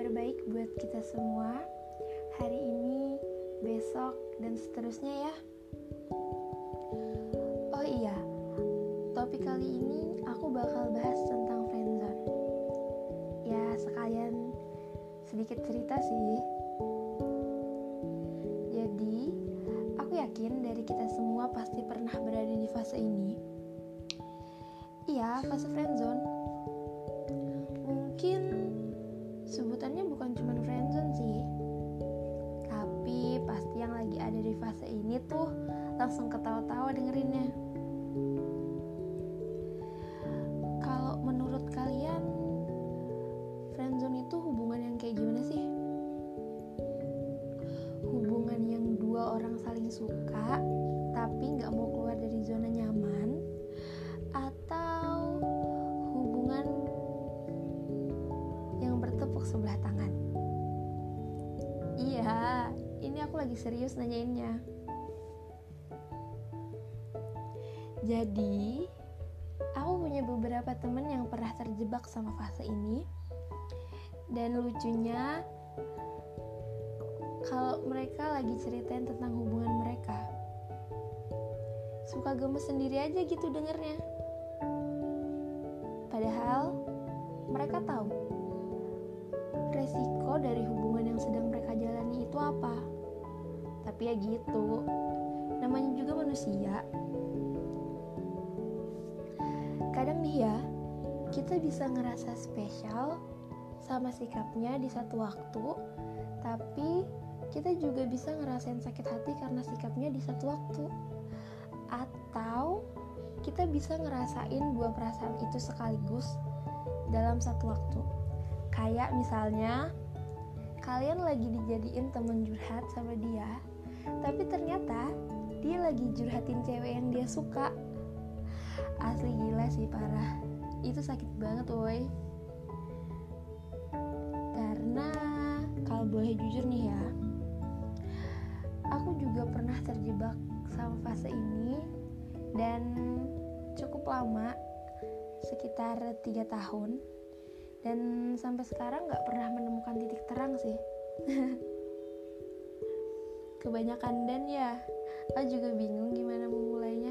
terbaik buat kita semua hari ini, besok, dan seterusnya ya. Oh iya, topik kali ini aku bakal bahas tentang friendzone. Ya, sekalian sedikit cerita sih. Jadi, aku yakin dari kita semua pasti pernah berada di fase ini. Iya, fase friendzone. Mungkin sebutannya bukan cuma friendzone sih, tapi pasti yang lagi ada di fase ini tuh langsung ketawa-tawa dengerinnya. Kalau menurut kalian, friendzone itu hubungan yang kayak gimana sih? Hubungan yang dua orang saling suka tapi gak mau keluar dari zona nyaman, atau hubungan yang bertepuk sebelah tangan? Iya, ini aku lagi serius nanyainnya. Jadi, aku punya beberapa temen yang pernah terjebak sama fase ini. Dan lucunya, kalau mereka lagi ceritain tentang hubungan mereka, suka gemes sendiri aja gitu dengernya. Padahal mereka tahu resiko dari hubungan yang sedang mereka jalani itu apa. Tapi ya gitu, namanya juga manusia. Kadang nih ya, kita bisa ngerasa spesial sama sikapnya di satu waktu, tapi kita juga bisa ngerasain sakit hati karena sikapnya di satu waktu. Atau kita bisa ngerasain dua perasaan itu sekaligus dalam satu waktu. Kayak misalnya kalian lagi dijadiin temen curhat sama dia, tapi ternyata dia lagi curhatin cewek yang dia suka. Asli gila sih, parah. Itu sakit banget woy. Karena kalau boleh jujur nih ya, aku juga pernah terjebak sama fase ini, dan cukup lama, sekitar 3 tahun. Dan sampai sekarang gak pernah menemukan titik terang sih. Kebanyakan dan ya, aku juga bingung gimana memulainya.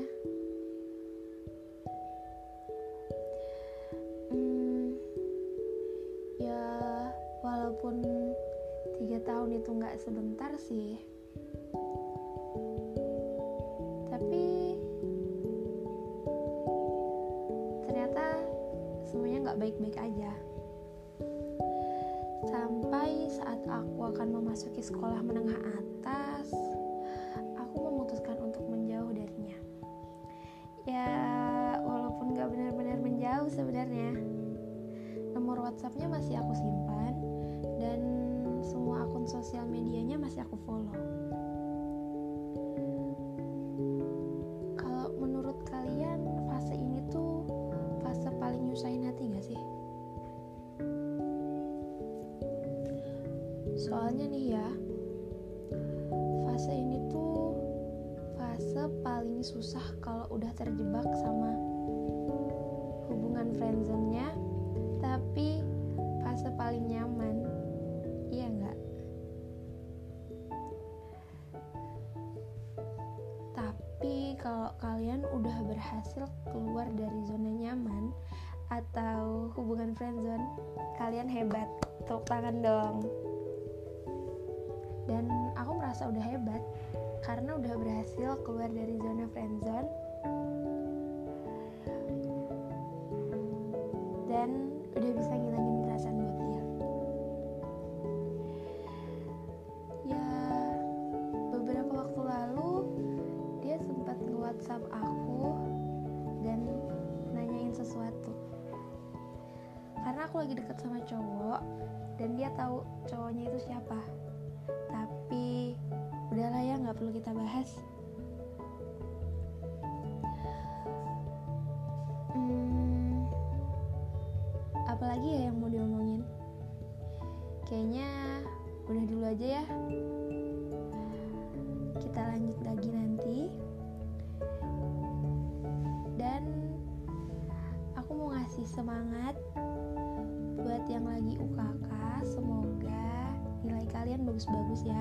Ya, walaupun 3 tahun itu gak sebentar sih, tapi ternyata semuanya gak baik-baik aja. Sampai saat aku akan memasuki sekolah menengah atas, aku memutuskan untuk menjauh darinya. Ya, walaupun gak benar-benar menjauh sebenarnya. Nomor WhatsApp-nya masih aku simpan, dan semua akun sosial medianya masih aku follow. Kalau menurut kalian, fase ini tuh fase paling nyusahin hati gak sih? Soalnya nih ya, fase ini tuh fase paling susah kalau udah terjebak sama hubungan friendzone-nya, tapi fase paling nyaman, iya gak? Tapi kalau kalian udah berhasil keluar dari zona nyaman atau hubungan friendzone, kalian hebat, tepuk tangan dong. Dan aku merasa udah hebat karena udah berhasil keluar dari zona friendzone dan udah bisa ngilangin perasaan buat dia. Ya, beberapa waktu lalu dia sempat nge-WhatsApp aku dan nanyain sesuatu. Karena aku lagi deket sama cowok dan dia tahu cowoknya itu siapa. Tapi udahlah ya, gak perlu kita bahas. Apalagi ya yang mau diomongin? Kayaknya udah dulu aja ya. Kita lanjut lagi nanti. Dan aku mau ngasih semangat buat yang lagi UKK. Semoga bagus-bagus ya.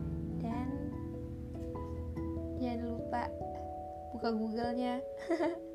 Dan jangan lupa buka Google-nya.